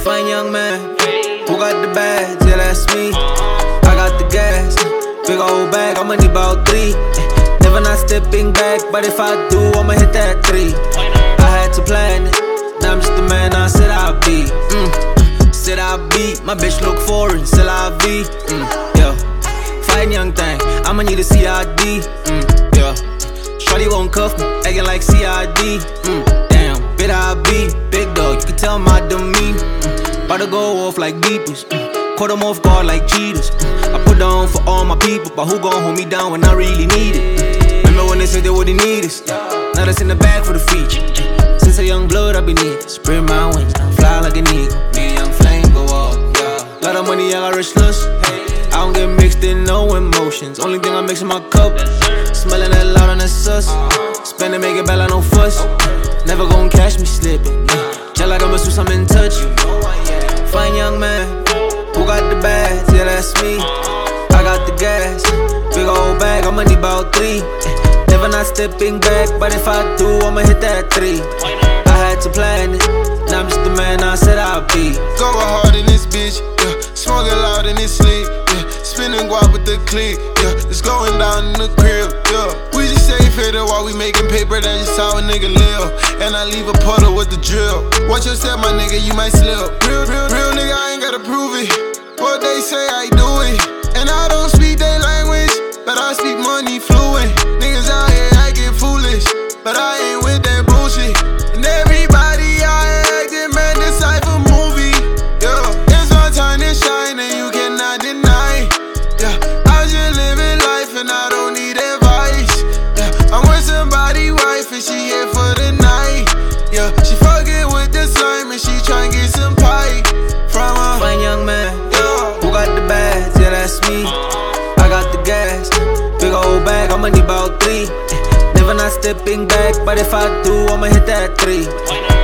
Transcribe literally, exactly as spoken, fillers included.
Fine young man, who got the bags? Yeah, that's me. I got the gas, big old bag, I'ma need about three. Never not stepping back, but if I do, I'ma hit that three. I had to plan it, now I'm just the man I said I'd be. Mm. Said I'd be, my bitch look foreign, still I be. Mm. Yeah, fine young thing, I'ma need a C I D. Mm. Yeah, shorty won't cuff me, acting like C I D. Mm. Damn, bit I be, big dog, you can tell my demeanor. Mm. About to go off like beepers, mm. Caught them off guard like cheaters. Mm. I put down for all my people, but who gon' hold me down when I really need it? Mm. Remember when they said they wouldn't need us? Now that's in the bag for the feature. Mm. Since a young blood I been needing, spread my wings, fly like an eagle. Me and young flame go up, yeah. Lot of money, I got rich lust. I don't get mixed in, no emotions. Only thing I mix in my cup, smelling that loud and that sus. Spend and make it bad like no fuss. Never gon' catch me slipping. Just like I'ma I'm in touch. Fine young man, who got the bags? Yeah, that's me. I got the gas, big old bag, I'ma need about three. Never not stepping back, but if I do, I'ma hit that three. I had to plan it, now I'm just the man I said I'd be. Going hard in this bitch, yeah. Smoking loud in this sleep, yeah. Spinning guap with the click, yeah. It's going down in the crib, yeah. We just save here while we making paper, that's just how a nigga live. And I leave a puddle with the drill. Watch your step, my nigga, you might slip. Real, real, real nigga, I ain't gotta prove it. What they say, I do it. And I don't speak their language, but I speak money fluent. Niggas out here acting foolish, but I ain't with that bullshit. And everybody out here acting, man, this type of movie, yeah. It's my time to shine and you cannot deny, yeah. I just living life and I don't need advice, yeah. I'm with somebody's wife and she here for the night, yeah. She fucking with the slime and she tryna get some pie from her. Fine young man, yeah. Who got the bags? Yeah, that's me. I got the gas, big old bag, I'ma need about three. Never not stepping back, but if I do, I'ma hit that three.